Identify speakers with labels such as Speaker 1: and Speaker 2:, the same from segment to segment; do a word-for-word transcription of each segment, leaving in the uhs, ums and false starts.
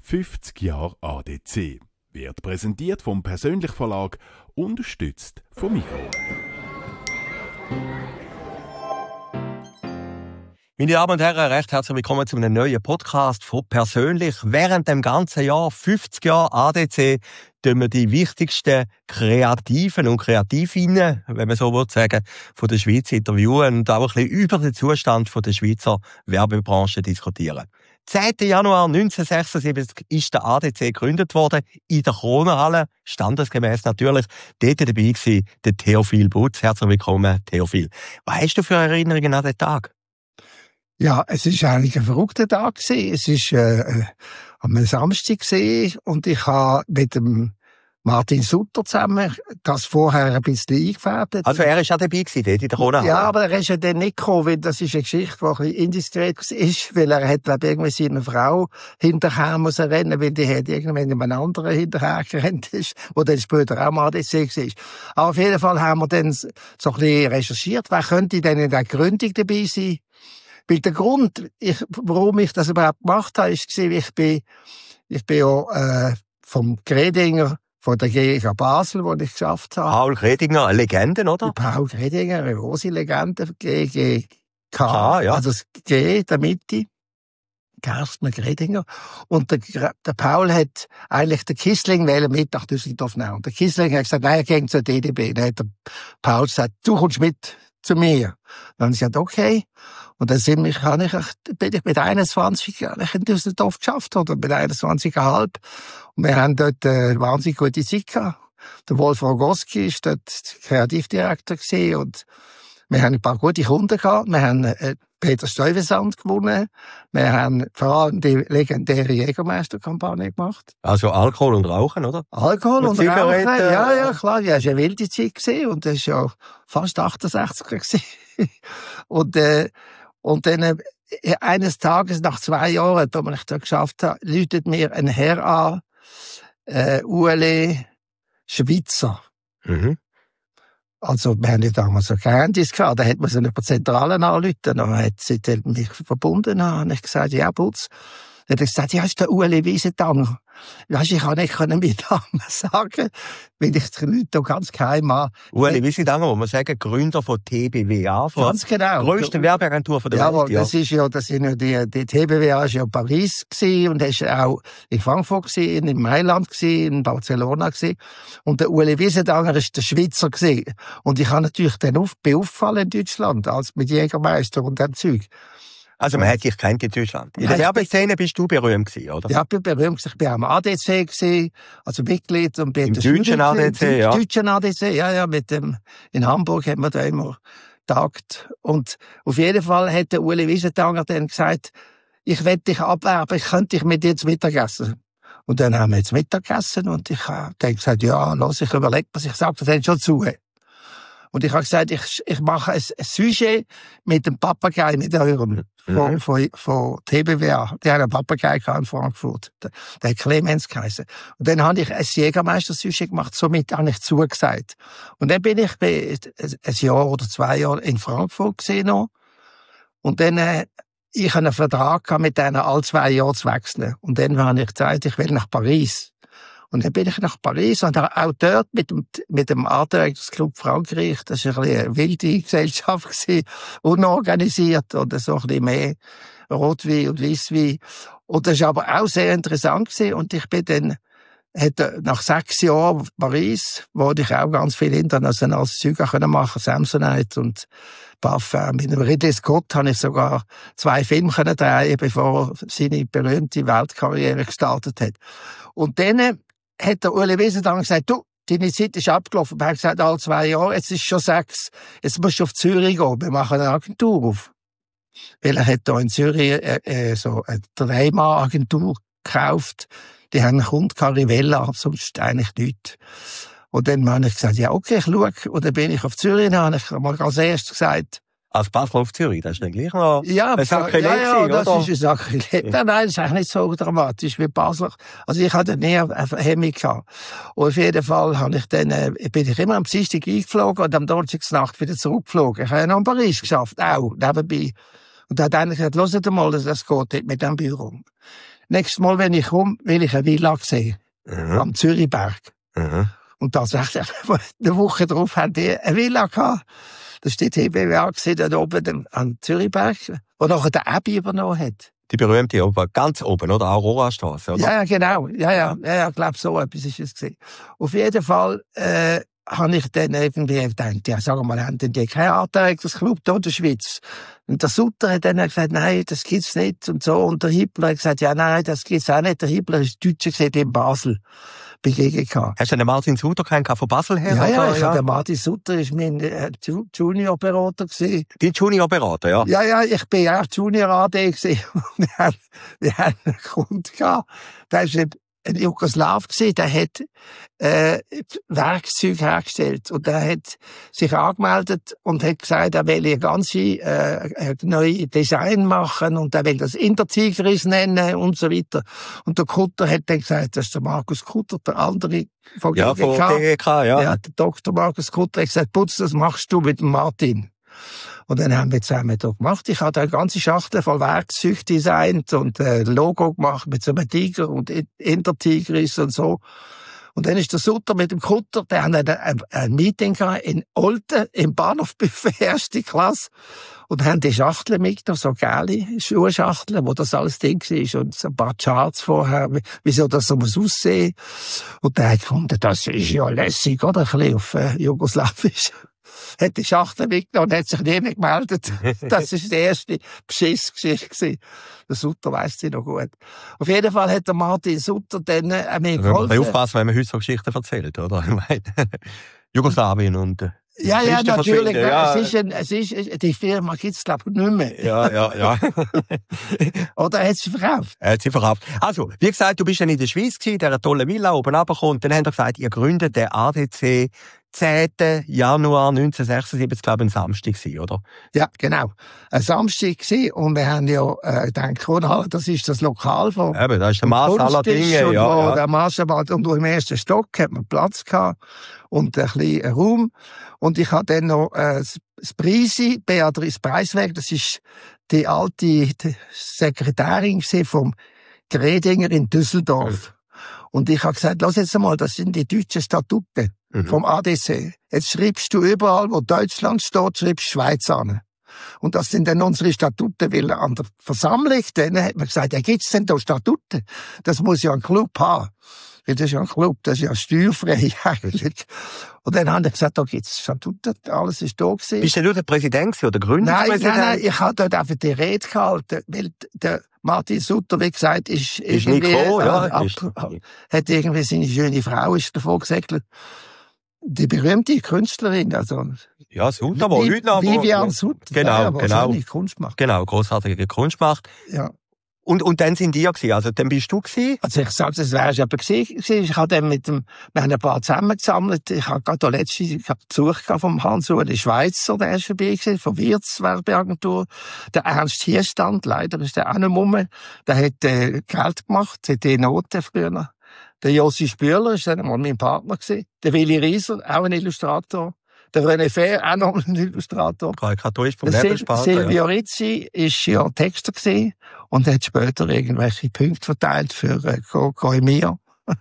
Speaker 1: fünfzig Jahre A D C wird präsentiert vom Persönlich Verlag, unterstützt vom Migros.
Speaker 2: Meine Damen und Herren, recht herzlich willkommen zu einem neuen Podcast von Persönlich. Während dem ganzen Jahr, fünfzig Jahre A D C, tun wir die wichtigsten Kreativen und Kreativinnen, wenn man so sagen, von der Schweiz interviewen und auch ein bisschen über den Zustand von der Schweizer Werbebranche diskutieren. zehnten Januar neunzehnhundertsechsundsiebzig ist der A D C gegründet worden, in der Kronenhalle, standesgemäß natürlich. Dort dabei war der Theophil Butz. Herzlich willkommen, Theophil. Was hast du für Erinnerungen an den Tag?
Speaker 3: Ja, es ist eigentlich ein verrückter Tag gewesen. Es ist äh, am Samstag gewesen und ich habe mit dem Martin Sutter zusammen das vorher ein bisschen eingefädelt.
Speaker 2: Also er war auch dabei gewesen, dort in der Kronenhalle?
Speaker 3: Ja, aber er ist ja dann nicht gekommen, weil das ist eine Geschichte, die ein bisschen indiskret ist, weil er hat, glaube ich, irgendwie seine Frau hinterher müssen rennen, weil die hat irgendwann einem anderen hinterher gerannt ist, wo dann später auch mal A D C war. Aber auf jeden Fall haben wir dann so ein bisschen recherchiert, wer könnte denn in der Gründung dabei sein? Weil der Grund, ich, warum ich das überhaupt gemacht habe, ist gewesen, ich bin, ich bin ja, äh, vom Gredinger, von der G G Basel, wo ich geschafft habe.
Speaker 2: Paul Gredinger, eine Legende, oder?
Speaker 3: Paul Gredinger, eine große Legende, G G K,
Speaker 2: ah, ja.
Speaker 3: also das G, der Mitte, Gerstner Gredinger. Und der, der Paul hat eigentlich den Kissling wählen mit nach Düsseldorf nehmen. Und der Kissling hat gesagt, nein, er geht zur D D B. Dann hat der Paul gesagt, du kommst mit zu mir. Dann habe ich gesagt, okay. Und dann sind mich, habe ich, bin ich mit einundzwanzig eigentlich in Düsseldorf geschafft, oder mit einundzwanzig Komma fünf. Und wir haben dort eine wahnsinnig gute Zeit gehabt. Der Wolf Rogoski ist dort Kreativdirektor gewesen und wir haben ein paar gute Kunden gehabt. Wir haben äh, Peter Stuyvesant gewonnen. Wir haben vor allem die legendäre Jägermeister-Kampagne gemacht.
Speaker 2: Also Alkohol und Rauchen, oder?
Speaker 3: Alkohol und,
Speaker 2: und
Speaker 3: Rauchen, ja, ja, klar. Ja, es war eine wilde Zeit gewesen und das war ja fast achtundsechziger gewesen. und, äh, und dann, äh, eines Tages, nach zwei Jahren, als ich das geschafft habe, läutet mir ein Herr an, äh, Ueli Schweizer.
Speaker 2: Mhm.
Speaker 3: Also, wir haben ja damals so keine Handys gehabt, da hätte man so eine Zentrale anrufen, dann hat sie mich verbunden, und ich gesagt, ja, Butz. Dann hat er gesagt, ja, ist der Ueli Wiesentanger. Weisst, ich kann nicht mit Namen sagen, weil ich die Leute hier ganz geheim habe.
Speaker 2: Ueli Wiesentanger, wo man sagen, Gründer von T B W A, von
Speaker 3: ganz genau.
Speaker 2: der grössten Werbeagentur von der
Speaker 3: ja,
Speaker 2: Welt. Ja,
Speaker 3: das ist ja, das sind ja die, die T B W A ist ja in Paris gewesen und ist auch in Frankfurt gewesen, in Mailand gewesen, in Barcelona gewesen. Und der Ueli Wiesentanger ist der Schweizer gewesen. Und ich habe natürlich dann auf, beauffallen in Deutschland, als mit Jägermeister und dem Zeug.
Speaker 2: Also man hat dich kennt in Deutschland. In der Werbeszene bist du berühmt gewesen, oder?
Speaker 3: Ja, ich bin berühmt. Ich bin auch am A D C gewesen, also Mitglied und bin
Speaker 2: im deutschen A D C, ja.
Speaker 3: Im deutschen A D C, ja, ja, mit dem, in Hamburg haben wir da immer getagt. Und auf jeden Fall hat der Ueli Wiesentanger dann gesagt, ich will dich abwerben, ich könnte dich mit dir zu Mittag essen. Und dann haben wir jetzt Mittag gegessen und ich habe dann gesagt, ja, los, ich überlege was, ich sage das dann schon zu. Und ich habe gesagt, ich, ich mache ein, ein Sujet mit dem Papagei, mit eurem, von, mhm. von, von T B W A. Die haben einen Papagei in Frankfurt. Der, der hat Clemens geheißen. Und dann habe ich ein Jägermeister-Sujet gemacht, somit habe ich zugesagt. Und dann bin ich bei, ein Jahr oder zwei Jahre in Frankfurt gesehen noch. Und dann, äh, ich habe einen Vertrag gehabt, mit denen alle zwei Jahre zu wechseln. Und dann habe ich gesagt, ich will nach Paris. Und dann bin ich nach Paris und auch dort mit dem, mit dem Artdirektorsclub Frankreich, das war ein bisschen eine wilde Gesellschaft gewesen, unorganisiert oder so ein bisschen mehr Rotwein und Weisswein. Und das war aber auch sehr interessant gewesen. Und ich bin dann, hätte nach sechs Jahren Paris, wo ich auch ganz viel internationales Zeug machen konnte, Samsonite und Parfum. Mit dem Ridley Scott habe ich sogar zwei Filme drehen, bevor er seine berühmte Weltkarriere gestartet hat. Und dann hat der Ueli Wiesentanger gesagt, du, deine Zeit ist abgelaufen. Er hat gesagt, alle zwei Jahre, jetzt ist schon sechs, jetzt musst du auf Zürich gehen, wir machen eine Agentur auf. Weil er hat da in Zürich äh, äh, so eine Dreimann-Agentur gekauft, die haben einen Kunden Carivella, sonst eigentlich nichts. Und dann habe ich gesagt, ja okay, ich schaue. Und dann bin ich auf Zürich, dann habe ich mal als erstes gesagt,
Speaker 2: als Basel auf Zürich, das ist dann gleich noch
Speaker 3: ja,
Speaker 2: ein Sakrileg,
Speaker 3: ja, ja, das
Speaker 2: oder?
Speaker 3: ist ein Sakrileg. Nein, nein, das ist eigentlich nicht so dramatisch wie Basel. Also ich hatte nie eine Hemmung gehabt. Und auf jeden Fall habe ich dann, äh, bin ich immer am Dienstag eingeflogen und am Donnerstagsnacht wieder zurückgeflogen. Ich habe ja noch in Paris geschafft, auch, nebenbei. Und da hat einer gesagt, hört mal, das geht nicht mit dem Büro. nächstes Mal, wenn ich komme, will ich eine Villa sehen. Mhm. Am Zürichberg. Mhm. Und tatsächlich, eine Woche darauf haben die eine Villa gehabt. Das steht T B W A gesehen, da oben am Zürichberg, wo nachher der Abbey übernommen hat.
Speaker 2: Die berühmte oben, ganz oben, oder? Aurora-Straße, oder?
Speaker 3: Ja, ja, genau. Ja, ja, ja, ja, ich glaube, so etwas ist es gewesen. Auf jeden Fall, äh, habe ich dann irgendwie gedacht, ja, sagen wir mal, haben denn die keinen Anteilungsclub hier in der Schweiz? Und der Sutter hat dann gesagt, nein, das gibt's nicht und so. Und der Hippler hat gesagt, ja, nein, das gibt's auch nicht. Der Hippler ist Deutscher gesehen in Basel. Bei G G K.
Speaker 2: Hast du den Martin Sutter keinen von Basel her?
Speaker 3: Ja, ja,
Speaker 2: oder?
Speaker 3: ich
Speaker 2: ja.
Speaker 3: habe den Martin Sutter, ist mein äh, Junior-Berater gewesen.
Speaker 2: Die Junior-Berater, ja?
Speaker 3: Ja, ja, ich bin ja auch Junior-A D gewesen. Wir haben, wir haben einen Kunden gehabt, der ist ein Jugoslaw gewesen, der hat äh, Werkzeuge hergestellt und der hat sich angemeldet und hat gesagt, er will ein ganze äh, neue Design machen und er will das Intertigris nennen und so weiter. Und der Kutter hat dann gesagt, das ist der Markus Kutter, der andere von G G K.
Speaker 2: Ja, von G G K, ja.
Speaker 3: Ja, der Doktor Markus Kutter hat gesagt, Putz, das machst du mit dem Martin. Und dann haben wir zusammen da gemacht. Ich habe eine ganze Schachtel voll Werkzeug designt und ein Logo gemacht mit so einem Tiger und Intertigris und so. Und dann ist der Sutter mit dem Kutter, der haben ein, ein, ein Meeting gehabt in Olten, im Bahnhofbuffet, erste Klasse. Und haben die Schachteln mitgenommen, so geile Schuhschachteln, wo das alles Ding war. Und so ein paar Charts vorher, wieso das so muss aussehen. Und der hat gefunden, das ist ja lässig, oder? Ein bisschen auf äh, Jugoslawisch. Hat die Schachtel mitgenommen und hat sich nie mehr gemeldet. Das war die erste Beschissgeschichte. Der Sutter weiss sie noch gut. Auf jeden Fall hat der Martin Sutter dann äh, mir geholfen.
Speaker 2: Wir müssen aufpassen, wenn man heute so Geschichten erzählt, oder? Ich meine, Jugoslawien und... Äh,
Speaker 3: ja, ja, natürlich.
Speaker 2: Ja.
Speaker 3: Es ist ein, es ist, die Firma gibt's glaube ich, nicht mehr.
Speaker 2: Ja, ja, ja.
Speaker 3: Oder hat sie verkauft?
Speaker 2: Er hat sie verkauft. Also, wie gesagt, du bist dann in der Schweiz gewesen, in dieser tollen Villa oben runtergekommen. Und dann haben wir gesagt, ihr gründet den A D C zehnten Januar neunzehnhundertsechsundsiebzig, glaube ich, ein Samstag gewesen, oder?
Speaker 3: Ja, genau. Ein Samstag gewesen. Und wir haben ja äh, gedacht, oh, das ist das Lokal von...
Speaker 2: Eben, das ist der Maß aller Dinge.
Speaker 3: Und
Speaker 2: ja, ja.
Speaker 3: Der Maß, und im ersten Stock hat man Platz gehabt und ein bisschen Raum. Und ich hatte dann noch äh, das Preisi, Beatrice Preisweg, das ist die alte die Sekretärin vom Gredinger in Düsseldorf. Und ich habe gesagt, lass jetzt einmal, das sind die deutschen Statuten mhm. vom A D C. Jetzt schreibst du überall, wo Deutschland steht, schreibst Schweiz an. Und das sind dann unsere Statuten, weil an der Versammlung, dann hat man gesagt, ja, gibt's denn da Statuten? Das muss ja ein Club haben. Weil das ist ja ein Club, das ist ja steuerfrei eigentlich. Und dann haben wir gesagt, da gibt's Statuten, alles ist da gewesen.
Speaker 2: Bist du der Präsident oder der Gründungspräsident?
Speaker 3: Nein, nein, nein, ich habe dort einfach die Rede gehalten, weil der Martin Sutter, wie gesagt, ist,
Speaker 2: ist
Speaker 3: irgendwie,
Speaker 2: nicht gekommen, ja,
Speaker 3: ab,
Speaker 2: ist...
Speaker 3: hat irgendwie seine schöne Frau ist davon gesegelt. Die berühmte Künstlerin, also.
Speaker 2: Ja, Sutter, aber heute noch.
Speaker 3: Vivian Sutter.
Speaker 2: Genau,
Speaker 3: ja,
Speaker 2: genau.
Speaker 3: Kunst macht.
Speaker 2: Genau, grossartige Kunst macht.
Speaker 3: Ja.
Speaker 2: Und, und dann sind die ja gewesen, also dann bist du gewesen?
Speaker 3: Also ich sage, es wäre jemand gewesen. Ich habe dann mit dem, wir haben ein paar zusammengesammelt. Ich habe gerade letztens, ich habe Besuch vom Hans-Uli Schweizer, der ist dabei gewesen, von Wirtz Werbeagentur. Der Ernst Hierstand, leider ist der auch nicht rum. Der hat äh, Geld gemacht, hat die Noten früher. Der Josi Spürler ist dann mal mein Partner gewesen. Der Willi Rieser, auch ein Illustrator. Der René Fair, auch noch ein Illustrator.
Speaker 2: Karikaturist vom
Speaker 3: Der
Speaker 2: Nebelspalter.
Speaker 3: Silvio Rizzi ist ja Texter gewesen und hat später irgendwelche Punkte verteilt für äh, Goemia.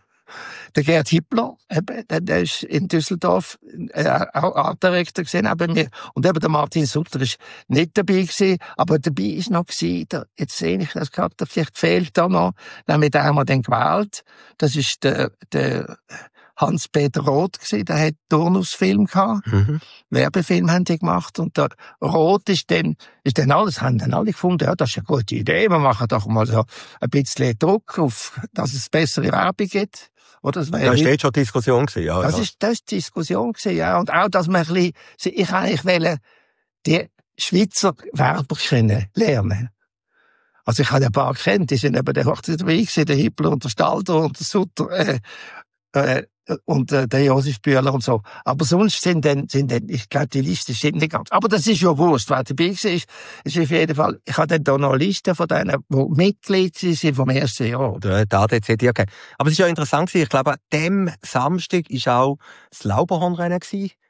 Speaker 3: Der Gerd Hippler, eben, der ist in Düsseldorf äh, auch Artdirektor gewesen, neben mir. Und eben der Martin Sutter ist nicht dabei gewesen, aber dabei ist noch gewesen, der, jetzt sehe ich das gerade, vielleicht fehlt da noch, nämlich den haben wir dann gewählt. Das ist der, der Hans-Peter Roth gewesen, der hat Turnusfilm gehabt, mhm. Werbefilm haben die gemacht und der Roth ist dann, ist dann alles, haben dann alle gefunden, ja, das ist eine gute Idee, wir machen doch mal so ein bisschen Druck auf, dass es bessere Werbung gibt. Oder das
Speaker 2: da steht schon Diskussion gewesen, ja.
Speaker 3: Das
Speaker 2: ja.
Speaker 3: ist, das ist Diskussion gewesen, ja. Und auch, dass man ein bisschen, ich eigentlich wollte die Schweizer Werber lernen. Also ich habe ein paar kennt, die sind eben der Hochzeit dabei gewesen, der Hippler und der Stalder und der Sutter, äh, äh, und äh, der Josef Bühler und so. Aber sonst sind dann, sind dann, ich glaube, die Liste stimmt nicht ganz. Aber das ist ja wurscht, wer dabei war. Ist, ist auf jeden Fall, ich habe dann da noch eine Liste von denen, die Mitglied sind vom ersten Jahr.
Speaker 2: Der A D C, okay. Aber es ist ja interessant gewesen, ich glaube, an dem Samstag war auch das Lauberhornrennen gewesen.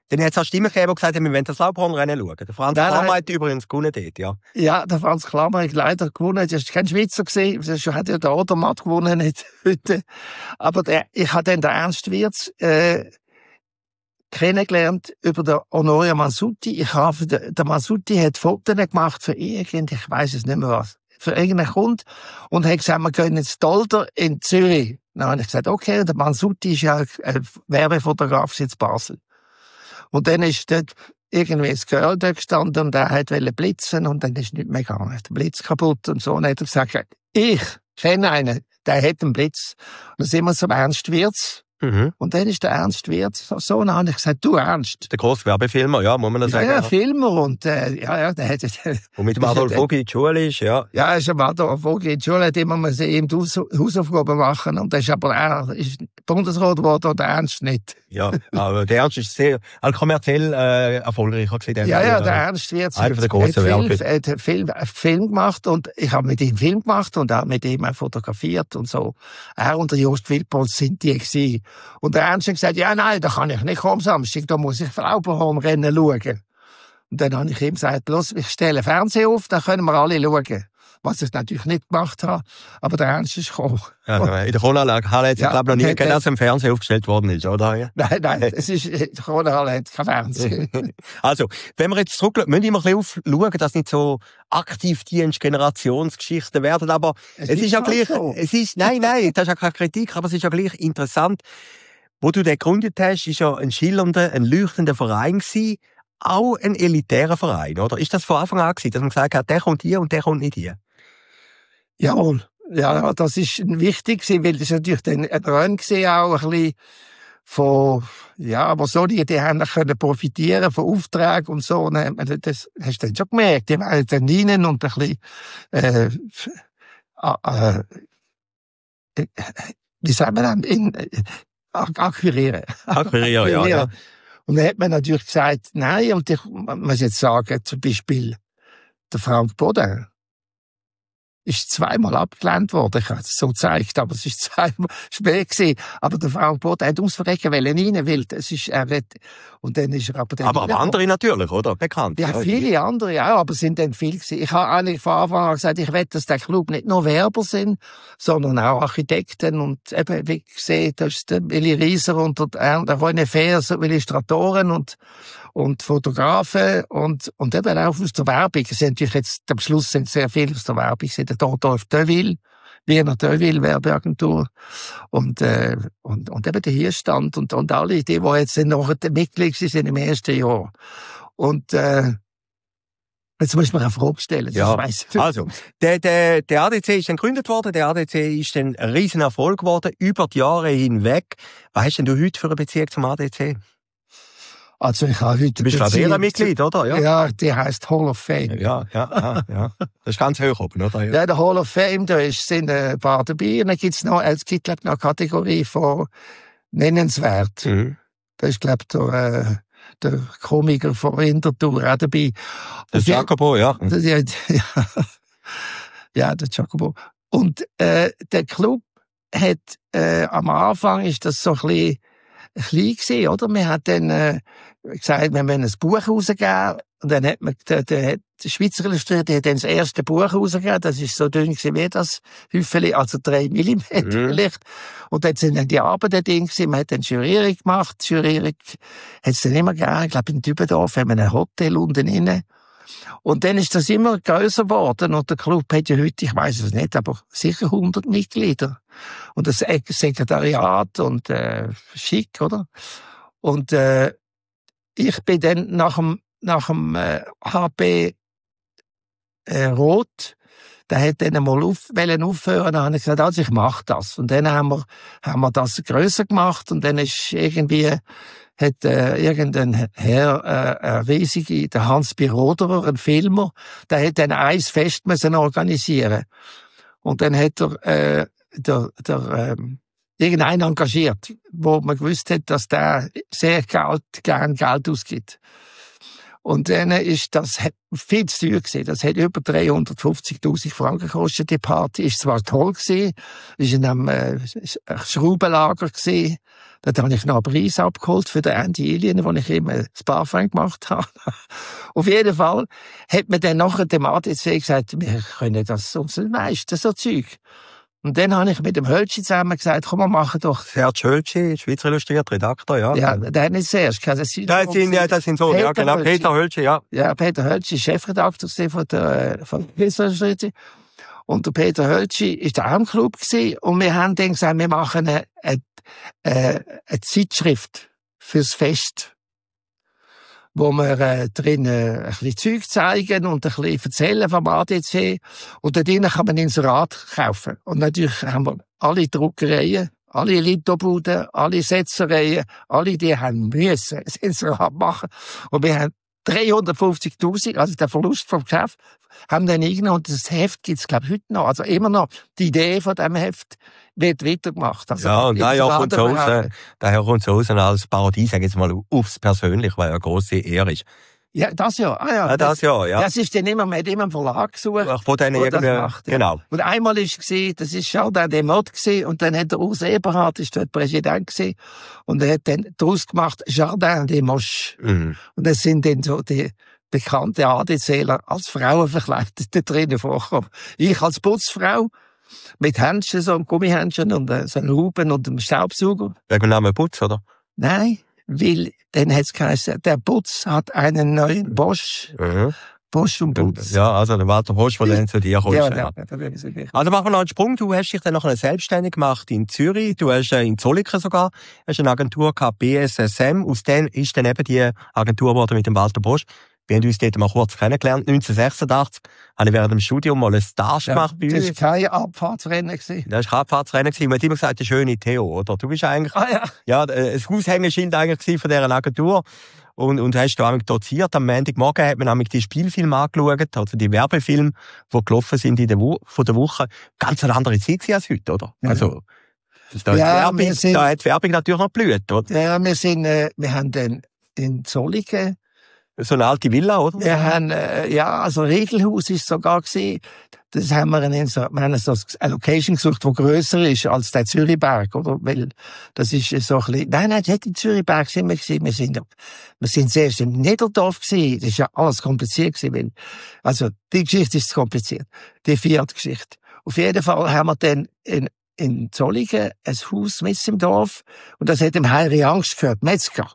Speaker 2: Dann hat es auch Stimmen gegeben, die gesagt haben, wir wollen das Laubhornrennen schauen. Der Franz
Speaker 3: Nein,
Speaker 2: Klammer
Speaker 3: nein.
Speaker 2: hat übrigens gewonnen dort, ja.
Speaker 3: Ja, der Franz Klammer hat leider gewonnen. Das war kein Schweizer gewesen. Das hat ja der Odermatt gewonnen, nicht heute. Aber der, ich habe dann den Ernst Wirz, äh, kennengelernt über den Honoria Mansutti. Ich habe, der, der Mansutti hat Fotos gemacht für irgend, ich weiss es nicht mehr was, für irgendeinen Kunden und hat gesagt, wir gehen ins Dolder in Zürich. Dann habe ich gesagt, okay, der Mansutti ist ja ein Werbefotograf in Basel. Und dann ist dort irgendwie das Girl dort gestanden und er wollte blitzen und dann ist nichts mehr gegangen. Der Blitz kaputt und so. Und dann hat er gesagt, ich kenne einen, der hat einen Blitz. Und dann sind wir zum Ernst Wirz.
Speaker 2: Mhm.
Speaker 3: Und dann ist der Ernst Wirz so, dann habe ich gesagt, du Ernst.
Speaker 2: Der grosse Werbefilmer, ja, muss man das sagen.
Speaker 3: Ja,
Speaker 2: Ja,
Speaker 3: Filmer und, äh, ja, ja, der hat,
Speaker 2: und mit dem Adolf Vogi in die Schule ist, ja.
Speaker 3: ja, ist am Adolf Vogi in die Schule, hat immer mal sie ihm die Haus- Hausaufgaben machen und das ist aber, er ist Bundesrat geworden und der Ernst nicht.
Speaker 2: Ja, aber der Ernst ist sehr, also kommerziell, äh, erfolgreicher gewesen.
Speaker 3: Ja, ja, der Ernst wird
Speaker 2: Einer von der grossen
Speaker 3: Film,
Speaker 2: Werbefilme.
Speaker 3: hat einen Film, einen Film gemacht und ich habe mit ihm Film gemacht und auch mit ihm fotografiert und so. Er und der Jost Wilpolz sind die gewesen. Und der Ernst hat gesagt, ja, nein, da kann ich nicht kommen Samstag, da muss ich Lauberhornrennen schauen. Und dann habe ich ihm gesagt, bloß, ich stelle Fernsehen auf, da können wir alle schauen. Was ich natürlich nicht gemacht habe, aber der Ernst ist gekommen.
Speaker 2: Ja, in der Corona-Halle hat es,
Speaker 3: Ja,
Speaker 2: glaube ich, noch nie
Speaker 3: der-
Speaker 2: gegeben, dass im Fernsehen aufgestellt worden ist, oder? Ja.
Speaker 3: Nein, nein, es ist, die Corona hat kein Fernsehen.
Speaker 2: Also, wenn wir jetzt zurückschauen, müssen wir immer ein bisschen aufschauen, dass nicht so Aktivdienst-Generationsgeschichten werden, aber es,
Speaker 3: Es
Speaker 2: ist,
Speaker 3: ist
Speaker 2: ja
Speaker 3: halt
Speaker 2: gleich,
Speaker 3: so.
Speaker 2: es ist, nein, nein, das ist ja keine Kritik, aber es ist ja gleich interessant. Wo du den gegründet hast, ist ja ein schillernder, ein leuchtender Verein gewesen, auch ein elitärer Verein, oder? Ist das von Anfang an gewesen, dass man gesagt hat, der kommt hier und der kommt nicht hier?
Speaker 3: Jawohl. Ja, ja, das ist wichtig gewesen, weil das ist natürlich dann ein Rennen gewesen, auch ein bisschen von, ja, aber so, die, die haben dann können profitieren von Aufträgen und so, und dann, hat man das hast du dann schon gemerkt, die waren dann rein und ein bisschen, äh, äh, äh, wie sagt man dann, in, äh, akquirieren.
Speaker 2: Akquirieren, ja, ja.
Speaker 3: Und dann hat man natürlich gesagt, nein, und ich muss jetzt sagen, zum Beispiel, der Frank Bodin ist zweimal abgelehnt worden. Ich habe es so gezeigt, aber es ist zweimal spät gewesen. Aber der Frank Bodin hat ums Verrecken rein, weil es ist, er hat, und dann ist er aber dann
Speaker 2: Aber, aber andere natürlich, oder? Bekannt.
Speaker 3: ja, viele andere, ja, aber es sind dann viele gewesen. Ich habe eigentlich von Anfang an gesagt, ich will, dass der Club nicht nur Werber sind, sondern auch Architekten und eben, wie gesehen, da ist der Willi Rieser und der, der René Fehr, so Illustratoren und, und Fotografen und, und eben auch aus der Werbung. Es sind natürlich jetzt, am Schluss sind sehr viele aus der Werbung, sind der Dortolf Deville, Wiener Deville, Werbeagentur, und, äh, und, und eben der Hierstand und, und alle, die, die jetzt noch Mitglied sind im ersten Jahr. Und, äh, jetzt muss ich mir eine Frage stellen.
Speaker 2: Ja,
Speaker 3: ich weiss.
Speaker 2: also, der, der, der A D C ist dann gegründet worden, der A D C ist dann ein riesen Erfolg geworden, über die Jahre hinweg. Was hast denn du heute für eine Beziehung zum A D C?
Speaker 3: Also, ich habe heute...
Speaker 2: Du bist glaube ich ein Mitglied, oder?
Speaker 3: Ja, ja, die heisst Hall of Fame.
Speaker 2: Ja, ja, ja, ja. Das ist ganz hoch oben, oder?
Speaker 3: Ja, der Hall of Fame, da ist, sind ein paar dabei. Und dann gibt's noch, es gibt, glaub ich, noch eine Kategorie von nennenswert.
Speaker 2: Mhm.
Speaker 3: Da ist, glaub ich, der, äh, der Komiker von Winterthur auch dabei.
Speaker 2: Das
Speaker 3: Und die-
Speaker 2: Jacobo, ja.
Speaker 3: Das, ja, ja, ja, der Jacobo. Und äh, der Club hat, äh, am Anfang ist das so ein bisschen klein gewesen, oder? Man hat dann äh, gesagt, wir müssen ein Buch rausgeben. Und dann hat man, der, der, der Schweizer Illustrierte hat dann das erste Buch rausgegeben. Das ist so dünn gewesen wie das Hüffeli, also drei Millimeter
Speaker 2: Mhm.
Speaker 3: vielleicht. Und dann sind dann die Arbeiten drin gewesen. Man hat dann Jurierung gemacht. Jurierung hat es dann immer gegeben. Ich glaube, in Dübendorf haben wir ein Hotel unten inne. Und dann ist das immer grösser geworden. Und der Club hat ja heute, ich weiss es nicht, aber sicher hundert Mitglieder. Und das Sekretariat und, äh, schick, oder? Und, äh, ich bin dann nach dem, nach dem, äh, H P, äh, Rot, der hat dann mal auf, wollen aufhören, dann habe ich gesagt, also ich mach das. Und dann haben wir, haben wir das grösser gemacht und dann ist irgendwie, hat äh, irgendein Herr, äh, ein riesige, der Hans Biroderer, ein Filmer, der hat dann ein Fest müssen organisieren. Und dann hat er, äh, der, der, ähm, irgendeinen engagiert, wo man gewusst hat, dass der sehr Geld, gern Geld ausgibt. Und dann ist das viel zu teuer gewesen. Das hat über dreihundertfünfzigtausend Franken gekostet, die Party. Ist zwar toll gewesen, ist in einem äh, Schraubenlager gewesen. Dort habe ich noch einen Preis abgeholt für den Andy Alien, wo ich immer das Parfum gemacht habe. Auf jeden Fall hat man dann nachher dem A D C gesagt, wir können das uns nicht leisten, so Zeug. Und dann habe ich mit dem Hölschi zusammen gesagt, komm, wir machen doch...
Speaker 2: Serge Hölschi, Schweizer Illustriert, Redakteur, ja.
Speaker 3: Ja, der hat nicht zuerst. Das sind,
Speaker 2: das sind, ja, das sind so,
Speaker 3: Peter
Speaker 2: ja, genau.
Speaker 3: Hölschi.
Speaker 2: Peter Hölschi, ja.
Speaker 3: Ja, Peter Hölschi ist Chefredakteur von der, von der Schweizer Illustriert. Und der Peter Hölschi ist der am Club gewesen. Und wir haben dann gesagt, wir machen eine, eine, eine Zeitschrift fürs Fest, wo wir äh, drin äh, ein bisschen Zeug zeigen und ein bisschen erzählen vom A D C. Und da drinnen kann man ein Inserat kaufen. Und natürlich haben wir alle Druckereien, alle Lithobuden, alle Setzereien, alle die haben müssen ein Inserat machen. Und wir haben dreihundertfünfzigtausend, also der Verlust vom Geschäft, haben dann eingenommen. Und das Heft gibt's, glaube ich, heute noch. Also immer noch die Idee von dem Heft wird weitergemacht. Also
Speaker 2: ja, und daher kommt es raus, daher kommt es raus als Parodie, sag ich jetzt mal, aufs Persönlich, weil ja eine grosse Ehre ist.
Speaker 3: Ja, das ja. Ah, ja,
Speaker 2: ja das ja, ja.
Speaker 3: Das ist dann immer, man hat immer einen Verlag gesucht.
Speaker 2: Von denen irgendwie, macht, ja. Genau.
Speaker 3: Und einmal ist es, das ist Jardin des Modes gewesen, und dann hat der Urs Eberhard, ist dort Präsident gewesen, und er hat dann daraus gemacht, Jardin des Moches. Mhm. Und das sind dann so die bekannten ADCler als Frauen verkleidet da drinnen vorkommen. Ich als Putzfrau, mit Händchen, so einem Gummihändchen und äh, so einem Huben und einem Staubsauger.
Speaker 2: Wegen dem Namen Putz, oder?
Speaker 3: Nein, weil dann hat's geheißen, der Putz hat einen neuen Bosch. Mhm. Bosch und Putz.
Speaker 2: Ja, also der Walter Bosch, der dann zu dir kommt.
Speaker 3: Ja, ja. Ja, da so
Speaker 2: also machen wir noch einen Sprung. Du hast dich dann noch selbstständig gemacht in Zürich. Du hast äh, in Zolliken sogar hast eine Agentur gehabt, B S S M. Aus dem ist dann eben die Agentur geworden mit dem Walter Bosch. Wir haben uns dort mal kurz kennengelernt. neunzehnhundertsechsundachtzig habe ich während dem Studium mal einen Stage
Speaker 3: ja,
Speaker 2: gemacht bei uns.
Speaker 3: Das war kein Abfahrtsrennen gewesen.
Speaker 2: Das war kein Abfahrtsrennen gewesen. Man hat immer gesagt, der schöne Theo, oder? Du bist eigentlich,
Speaker 3: ah, ja.
Speaker 2: ja, ein Aushängeschild eigentlich von dieser Agentur. Und, und hast da doziert. Am Montagmorgen hat man nämlich die Spielfilme angeschaut, also die Werbefilme, die gelaufen sind in der Wo- von der Woche. Ganz eine andere Zeit als heute, oder?
Speaker 3: Ja.
Speaker 2: Also, da,
Speaker 3: ja,
Speaker 2: hat Werbung,
Speaker 3: sind,
Speaker 2: da hat die Werbung natürlich noch blüht, oder?
Speaker 3: Ja, wir sind, äh, wir haben den, den Zolliken.
Speaker 2: So eine alte Villa, oder?
Speaker 3: Wir haben, äh, ja, also Regelhaus ist sogar gewesen. Das haben wir in so, wir haben so eine Location gesucht, die grösser ist als der Zürichberg, oder? Weil, das ist so ein bisschen, nein, nein, nicht im Zürichberg sind wir gewesen. Wir sind, wir sind zuerst im Niederdorf gewesen. Das ist ja alles kompliziert gewesen, weil, also, die Geschichte ist kompliziert. Die vierte Geschichte. Auf jeden Fall haben wir dann in, in Zolliken ein Haus mit im Dorf, und das hat dem Heiri Angst gehört, Metzger.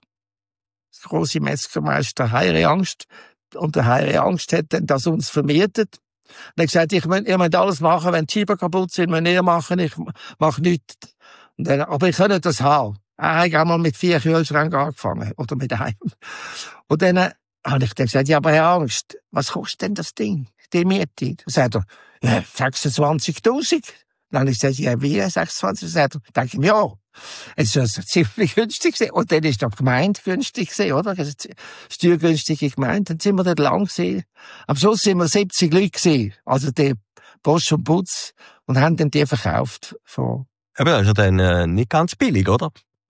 Speaker 3: Der grosse Metzgermeister Heiri Angst. Und der Heiri Angst hat dann das uns vermietet. Und er hat gesagt, ich muss, ihr müsst alles machen, wenn die Scheiben kaputt sind, müsst ihr machen, ich mache nichts. Und dann, aber ich kann das haben. Er hat einmal mit vier Kühlschränken angefangen, oder mit einem. Und dann äh, habe ich dann gesagt, ja, aber Herr Angst, was kostet denn das Ding, die Miete? Dann sagt er, ja, sechsundzwanzigtausend. Dann habe ich gesagt, ja, wie, sechsundzwanzig? Dann sagt er, denke ich, ja. Es ist also ziemlich günstig gewesen. Und dann ist die Gemeinde günstig gewesen, oder? Steuergünstige Gemeinde. Dann sind wir dort lang gewesen. Am Schluss sind wir siebzig Leute gewesen. Also die Bosch und Putz. Und haben dann die verkauft. Von
Speaker 2: Aber das ist ja dann äh, nicht ganz billig, oder?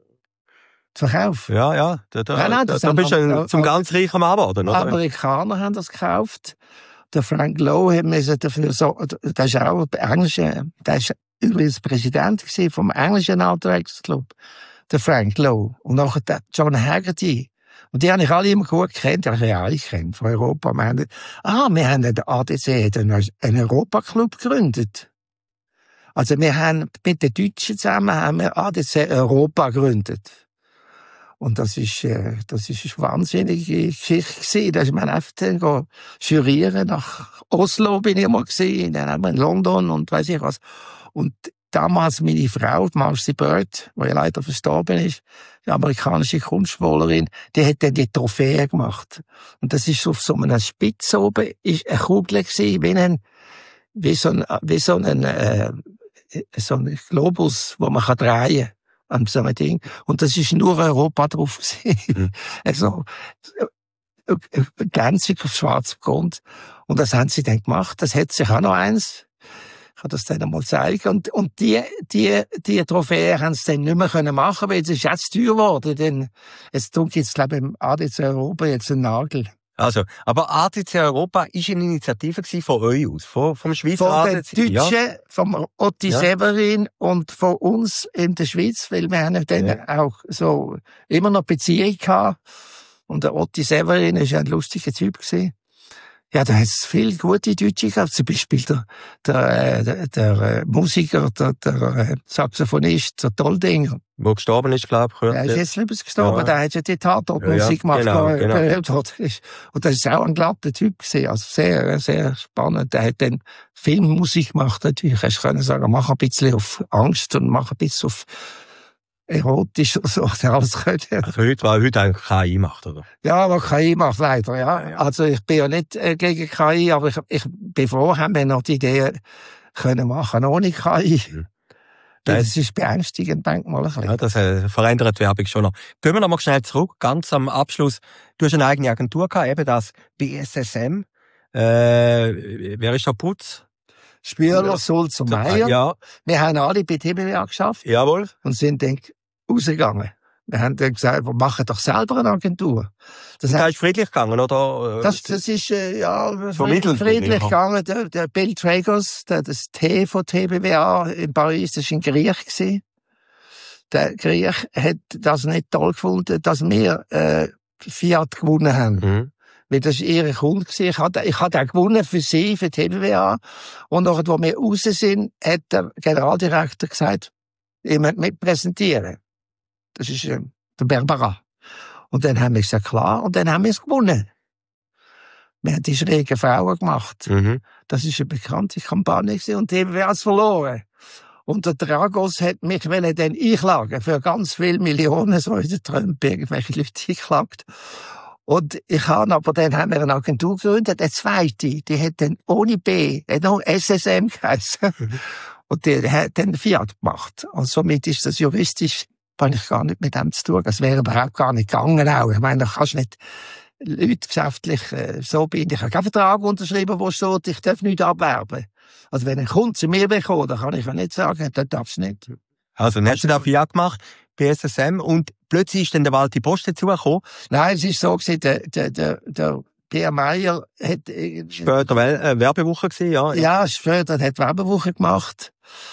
Speaker 3: Verkauf?
Speaker 2: Ja, ja. Da, da,
Speaker 3: nein, nein,
Speaker 2: da, da bist du ein, zum ganz reichen Mann geworden, oder?
Speaker 3: Amerikaner haben das gekauft. Der Frank Lowe hat mir dafür so, der ist auch Englischer, der ist übrigens Präsident gewesen vom englischen Outdoors Club, der Frank Lowe. Und nachher der John Haggerty. Und die habe ich alle immer gut gekannt, ja, ja, ich kenne von Europa. Wir haben, ah, wir haben den A D C, einen, einen Europa-Club gegründet. Also wir haben mit den Deutschen zusammen haben wir A D C Europa gegründet. Und das ist, äh, das ist eine wahnsinnige Geschichte gewesen. Da ist man einfach dann jurieren. Nach Oslo bin ich mal gesehen, dann haben wir in London und weiss ich was. Und damals meine Frau, Marcy Bird, die ja leider verstorben ist, die amerikanische Kunstmalerin, die hat dann die Trophäe gemacht. Und das ist auf so einer Spitze oben, ist eine Kugel gewesen, wie ein, wie so ein, wie so ein, äh, so ein Globus, wo man kann drehen an so einem Ding. Und das ist nur Europa drauf gewesen. Mhm. Also, glänzig auf schwarzem Grund. Und das haben sie dann gemacht. Das hat sich auch noch eins. Ich kann das dann einmal zeigen. Und, und die, die, die Trophäe haben sie dann nicht mehr können machen, weil es ist jetzt teuer geworden. Denn es tut jetzt, glaube ich, im A D C Europa jetzt einen Nagel.
Speaker 2: Also, aber A D C Europa ist eine Initiative von euch aus, von, vom Schweizer
Speaker 3: Von den
Speaker 2: A D C.
Speaker 3: Deutschen,
Speaker 2: Ja.
Speaker 3: vom Otti
Speaker 2: Ja.
Speaker 3: Severin und von uns in der Schweiz, weil wir haben dann
Speaker 2: Ja.
Speaker 3: auch so immer noch Beziehung gehabt. Und der Otti Severin ist ein lustiger Typ gewesen. Ja, da hat es viele gute Deutsche gehabt. Zum Beispiel der, der, äh, der, der äh, Musiker, der, der äh, Saxophonist, der Toldinger.
Speaker 2: Wo gestorben ist, glaube ich.
Speaker 3: Der ist jetzt lieber gestorben,
Speaker 2: Ja.
Speaker 3: der hat ja die Tatortmusik
Speaker 2: Ja, ja.
Speaker 3: gemacht,
Speaker 2: Genau,
Speaker 3: wo er
Speaker 2: genau.
Speaker 3: berühmt hat. Und das ist auch ein glatter Typ gewesen. Also sehr, sehr spannend. Der hat dann Filmmusik gemacht, natürlich. Hast du können sagen, mach ein bisschen auf Angst und mach ein bisschen auf erotisch oder so. Der alles können.
Speaker 2: Also heute, weil heute eigentlich K I macht, oder?
Speaker 3: Ja, aber K I macht leider, ja. Also ich bin ja nicht äh, gegen K I, aber ich, ich bin froh, haben wir noch die Idee können machen ohne K I.
Speaker 2: Mhm.
Speaker 3: Weil das ist beängstigend, denkt mal ein bisschen.
Speaker 2: Ja, das äh, verändert die Werbung schon noch. Gehen wir noch mal schnell zurück, ganz am Abschluss. Du hast eine eigene Agentur gehabt, eben das B S S M. Äh, wer ist da Putz?
Speaker 3: Spürler, Sulz und Meier.
Speaker 2: Ja,
Speaker 3: Wir haben alle bei T B W A geschafft
Speaker 2: jawohl.
Speaker 3: und sind dann rausgegangen. Wir haben dann gesagt, wir machen doch selber eine Agentur. Das,
Speaker 2: Und da
Speaker 3: hat,
Speaker 2: ist friedlich gegangen, oder?
Speaker 3: das, das ist, äh, ja,
Speaker 2: Vermittelt,
Speaker 3: friedlich
Speaker 2: ja.
Speaker 3: gegangen. Der, der Bill Tragos, der, das T von T B W A in Paris, das war ein Griech gewesen. Der Griech hat das nicht toll gefunden, dass wir, äh, Fiat gewonnen haben.
Speaker 2: Mhm.
Speaker 3: Weil das war ihre Kunde gewesen. Ich hatte, ich hatte auch gewonnen für sie, für T B W A. Und nachher, wo wir raus sind, hat der Generaldirektor gesagt, ihr müsst mit präsentieren. Das ist äh, der Berbera. Und dann haben wir gesagt, klar, und dann haben wir es gewonnen. Wir haben die schrägen Frauen gemacht.
Speaker 2: Mhm.
Speaker 3: Das ist eine bekannte Kampagne gewesen, und T B W A hat es verloren. Und der Dragos hat mich dann einklagen für ganz viele Millionen, so in der Trump irgendwelche Leute eingeklagt. Und ich habe aber, dann haben wir eine Agentur gegründet, eine zweite, die hat dann ohne B, hat noch S S M geheißen.
Speaker 2: Mhm.
Speaker 3: Und die hat dann Fiat gemacht. Und somit ist das juristisch, habe ich gar nicht mit dem zu tun. Das wäre überhaupt gar nicht gegangen auch. Ich meine, da kannst du nicht Leute geschäftlich äh, so bin. Ich habe keinen Vertrag unterschrieben, wo steht, ich darf nicht abwerben. Also wenn ein Kunde zu mir bekommt, dann kann ich ja nicht sagen, das darfst du nicht.
Speaker 2: Also, dann hast du da Fiat gemacht, B S S M, und plötzlich ist dann der Walti Post dazugekommen.
Speaker 3: Nein, es ist so gewesen, der, der, der, der Pierre Meyer hat, äh,
Speaker 2: Später Wel- äh, Werbewoche gewesen, ja.
Speaker 3: ja, später hat Werbewoche gemacht,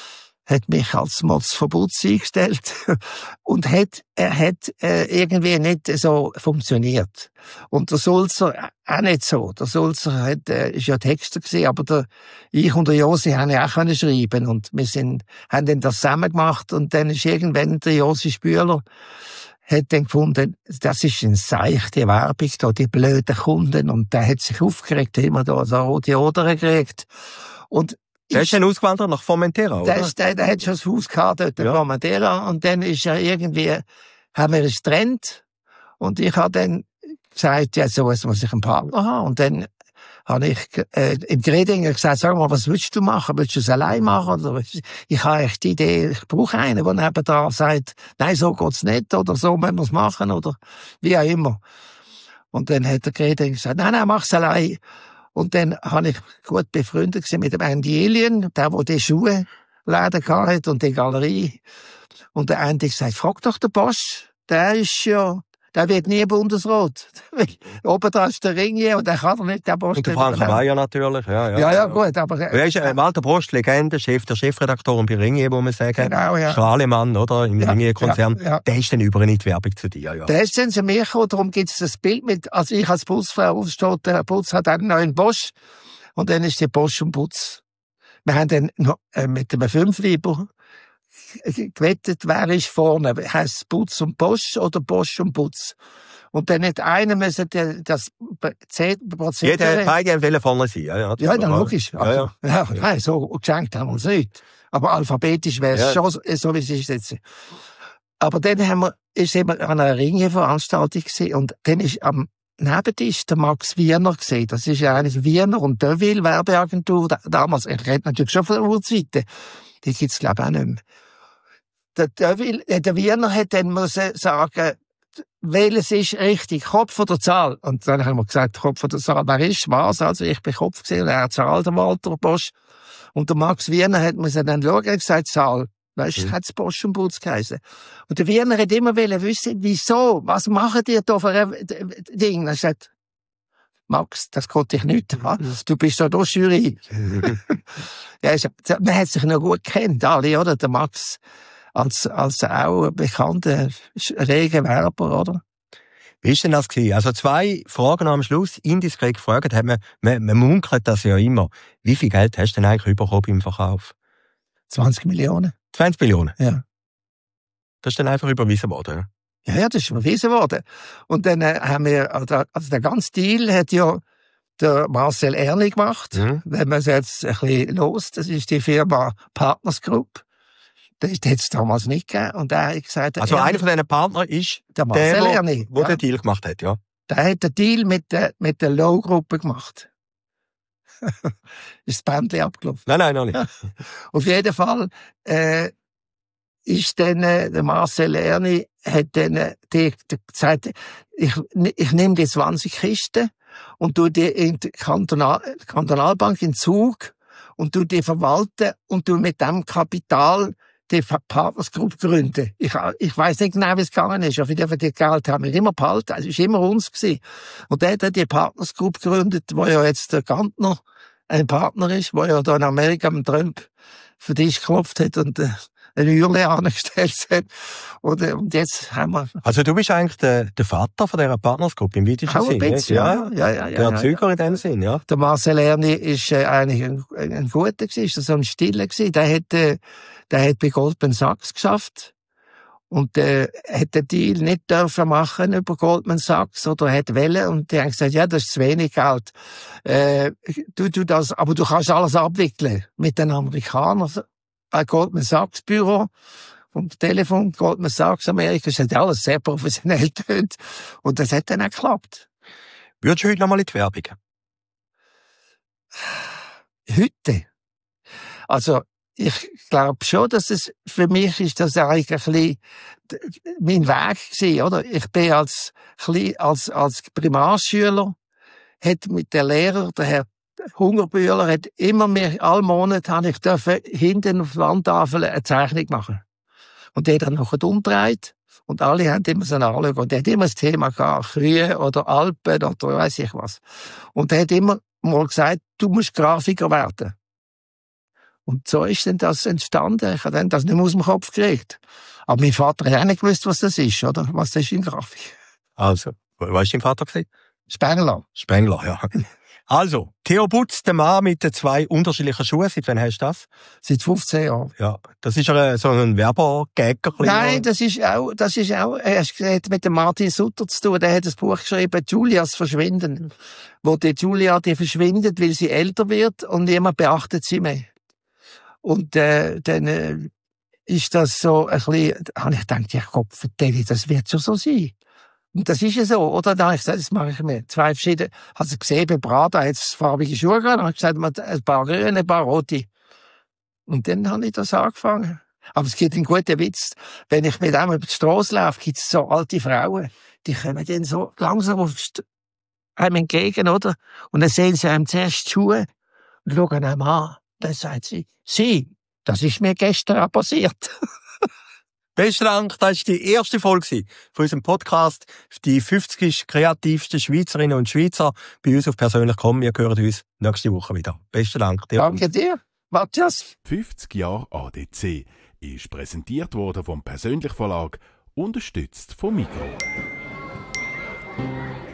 Speaker 3: hat mich als Motzverbotz eingestellt und hat, er hat äh, irgendwie nicht so funktioniert. Und der Sulzer auch nicht so. Der Sulzer hat, äh, ist ja Texter gewesen, aber der, ich und der Josi haben ja auch können schreiben, und wir sind, haben dann das zusammen gemacht, und dann ist irgendwann der Josi Spüler hat dann gefunden, das ist ein seichte Werbung, da, die blöden Kunden, und der hat sich aufgeregt, immer da, da rote Oder gekriegt. Und
Speaker 2: Der ist dann ausgewandert nach Formentera, oder?
Speaker 3: der, ist, der, der hat schon das Haus gehabt, dort in
Speaker 2: Ja.
Speaker 3: Formentera, und dann ist er irgendwie, haben wir es getrennt, und ich habe dann gesagt, ja, so muss ich einen Partner haben, und dann habe ich äh, im Gredinger gesagt, sag mal, was willst du machen? Willst du es allein machen? Oder willst du- ich habe echt die Idee, ich brauche einen, der nebenan sagt, nein, so geht's nicht, oder so müssen wir es machen, oder wie auch immer. Und dann hat der Gredinger gesagt, nein, nein, mach's allein. Und dann habe ich gut befreundet gewesen mit dem Andy Alien, der, der die Schuhe Läden hatte und die Galerie. Und der Andy gesagt, frag doch den Bosch, der ist ja, der wird nie Bundesrat. Oben da ist der Ringier, und der kann doch nicht, der Bosch.
Speaker 2: Und der Frank Meier natürlich, ja, ja.
Speaker 3: Ja, ja, gut, aber,
Speaker 2: Er ist äh, Walter Post, Legende, Chef, der Chefredakteur und bei Ringier, muss man sagen.
Speaker 3: genau, ja.
Speaker 2: Strahlemann, oder? Im
Speaker 3: Ja,
Speaker 2: Ringier-Konzern.
Speaker 3: ja, ja.
Speaker 2: Der ist dann über in die Werbung zu dir, ja.
Speaker 3: Der ist dann zu mir gekommen, darum gibt es das Bild mit, als ich als Putzfrau aufsteht, der Putz hat einen neuen Bosch, und dann ist der Bosch und Putz. Wir haben dann noch, äh, mit einem Fünfliber gewettet, wer ist vorne, heisst es Putz und Bosch oder Bosch und Putz. Und dann hat einer müssen der- das Prozent.
Speaker 2: Jeder, beide wollen vorne sein, ja, ja.
Speaker 3: Ja, dann logisch.
Speaker 2: Ja, ja.
Speaker 3: ja, nein, so geschenkt haben wir uns nicht. Aber alphabetisch wäre es
Speaker 2: Ja.
Speaker 3: schon so, so, wie es ist jetzt. Aber dann haben wir, ist eben an einer Ringe-Veranstaltung gewesen, und dann ist am Nebentisch der Max Wiener gesehen. Das ist ja eigentlich Wiener und Deville Werbeagentur da- damals. Ich rede natürlich schon von der Urzeiten. Die gibt's glaube ich auch nicht mehr. Der Deville, äh, der Wiener hat dann müssen sagen, welches ist richtig, Kopf oder Zahl? Und dann haben wir gesagt, Kopf oder Zahl. Wer ist was? Also ich bin Kopf gesehen, er hat Zahl, der Walter Bosch. Und der Max Wiener hat müssen dann schauen, er hat gesagt, Zahl. Weißt du,
Speaker 2: Mhm.
Speaker 3: hat's Bosch und Putz geheißen. Und der Wiener hat immer wollen wissen, wieso, was machen die da für ein D- Ding? Er sagt, Max, das konnte ich nicht. Du bist doch da Jury. Ja, man hat sich noch gut kennt, alle, oder? Der Max als, als auch bekannter reger Werber, oder?
Speaker 2: Wie ist denn das gewesen? Also zwei Fragen am Schluss, indiskret gefragt, hat man, man, man munkelt das ja immer. Wie viel Geld hast du denn eigentlich bekommen im Verkauf?
Speaker 3: zwanzig Millionen.
Speaker 2: zwanzig Millionen?
Speaker 3: Ja.
Speaker 2: Das ist dann einfach überwiesen worden,
Speaker 3: ja? Ja, das ist überwiesen worden. Und dann äh, haben wir, also der ganze Deal hat ja der Marcel Erni gemacht. Mhm. Wenn man es jetzt ein bisschen los, das ist die Firma Partners Group. Das hat es damals nicht gegeben. Und er hat gesagt,
Speaker 2: also einer von diesen Partnern ist
Speaker 3: der Marcel
Speaker 2: der,
Speaker 3: Erni,
Speaker 2: der
Speaker 3: ja.
Speaker 2: den Deal gemacht hat, ja.
Speaker 3: Der hat den Deal mit der, mit der Low-Gruppe gemacht. Ist das Bändchen abgelaufen?
Speaker 2: Nein, nein, noch nicht.
Speaker 3: Auf jeden Fall, äh, ist dann, äh, der Marcel Erni hat dann, äh, die, die gesagt, ich, ich nehme die zwanzig Kisten und tu die in die Kantonal, Kantonalbank in Zug und tu die verwalten und tu mit dem Kapital die Partners Group gründen. Ich, ich weiss nicht genau, wie es gegangen ist, aber die, die Geld haben wir immer behalten, also es war immer uns gewesen. Und der hat die Partners Group gegründet, wo ja jetzt der Gantner ein Partner ist, wo ja da in Amerika mit Trump für dich geklopft hat und äh, eine Hürle angestellt hat. Und, äh, und jetzt haben wir...
Speaker 2: Also du bist eigentlich der, der Vater von dieser Partners Group im weitesten Sinn,
Speaker 3: bisschen, ja, ja, ja, ja,
Speaker 2: der Erzeuger
Speaker 3: ja, ja.
Speaker 2: in dem Sinn, ja.
Speaker 3: Der Marcel Erni ist äh, eigentlich ein, ein guter gewesen, ist so ein Stiller gewesen. Der hat, äh, der hat bei Goldman Sachs geschafft. Und äh, hat den Deal nicht dürfen machen über Goldman Sachs oder hat wollen. Und die haben gesagt, ja, das ist zu wenig Geld. Äh, du, du das, aber du kannst alles abwickeln mit den Amerikanern. Ein Goldman Sachs Büro vom Telefon, Goldman Sachs Amerika, das hat alles sehr professionell getönt. Und das hat dann auch geklappt.
Speaker 2: Würdest du heute nochmal in die Werbung?
Speaker 3: Heute? Also, ich glaube schon, dass es, für mich ist das eigentlich ein bisschen mein Weg gewesen, oder? Ich bin als, als, als Primarschüler, hat mit der Lehrer, der Herr Hungerbühler, hat immer mehr, alle Monate habe ich dürfen hinten auf der Wandtafel eine Zeichnung machen. Und der hat dann noch umgedreht. Und alle haben immer so anschauen. Und der hat immer das Thema gehabt, Kühe oder Alpen oder weiss ich was. Und der hat immer mal gesagt, du musst Grafiker werden. Und so ist dann das entstanden. Ich habe dann das nicht mehr aus dem Kopf gekriegt. Aber mein Vater hat auch nicht gewusst, was das ist, oder? Was das ist in Grafik.
Speaker 2: Also, was war dein Vater gewesen?
Speaker 3: Spengler.
Speaker 2: Spengler, ja. Also, Theo Butz, der Mann mit den zwei unterschiedlichen Schuhen. Seit wann hast du das?
Speaker 3: Seit fünfzehn Jahren.
Speaker 2: Ja. Das ist ja so ein Werbegagger.
Speaker 3: Nein, das ist auch, das ist auch, er hat mit dem Martin Sutter zu tun. Der hat ein Buch geschrieben, Julias Verschwinden. Wo die Julia, die verschwindet, weil sie älter wird und niemand beachtet sie mehr. Und, äh, dann, äh, ist das so ein bisschen, habe ich gedacht, ja Gott, vertelle, das wird schon so sein. Und das ist ja so, oder? Dann habe ich gesagt, das mache ich mir. Zwei verschiedene, also gesehen, bei Prada hat es farbige Schuhe gehabt, dann habe ich gesagt, ein paar grüne, ein paar rote. Und dann habe ich das angefangen. Aber es gibt einen guten Witz. Wenn ich mit einem über die Strasse laufe, gibt es so alte Frauen, die kommen dann so langsam auf einem entgegen, oder? Und dann sehen sie einem zuerst die Schuhe und schauen einem an. Dann sagt sie, sie, das ist mir gestern auch passiert.
Speaker 2: Besten Dank, das war die erste Folge von unserem Podcast. Die fünfzig kreativsten Schweizerinnen und Schweizer bei uns auf persönlich kommen. Wir hören uns nächste Woche wieder. Besten Dank.
Speaker 3: Dir. Danke dir, Matthias.
Speaker 1: fünfzig Jahre A D C ist präsentiert worden vom Persönlich Verlag, unterstützt vom Mikro.